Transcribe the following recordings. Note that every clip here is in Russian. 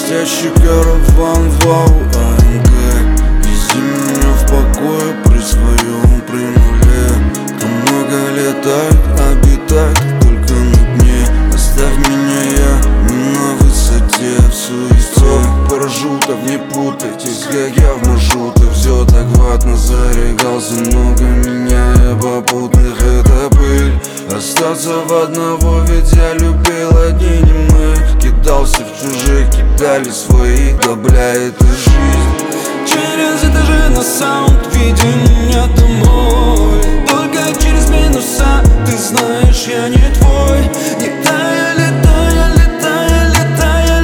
Блестящий караван в АМГ, вези меня в покое при своем при нуле. Кто много летает, обитает только на дне. Оставь меня, я не на высоте, в суете. Парашютов не путайтесь, как я в маршрутах. Все так ватно, зарегался, много меняя попутных, это пыль. Остаться в одного, ведь я любил одни немых. Кидался в чужих, кидали своих, да бля, это жизнь. Через этажи на саунд, веди меня домой. Только через минуса, ты знаешь, я не твой. Летая, летая, летая, летая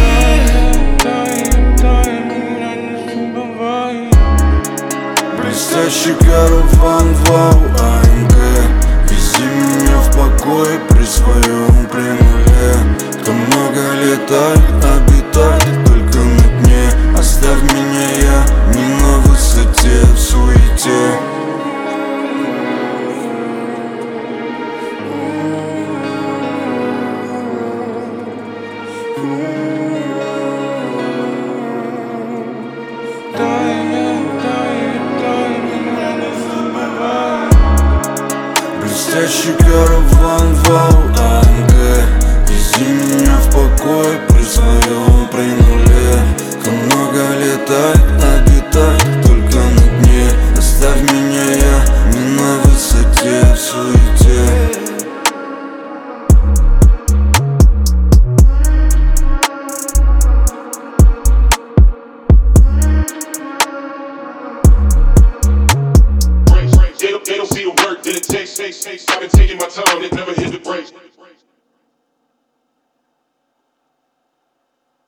ли. Блестящий караван в АМГ, вези меня в покое при своем при нуле. Кто много летает, обитает только на дне. Оставь меня, я не на высоте, в суете. Блестящий караван в АМГ, вези меня в покое при своем при нуле. Кто много летает, обитает только на дне. Оставь меня, я не на высоте, в суете. They don't see the work that it takes. I've been taking my time, they never hit the brakes.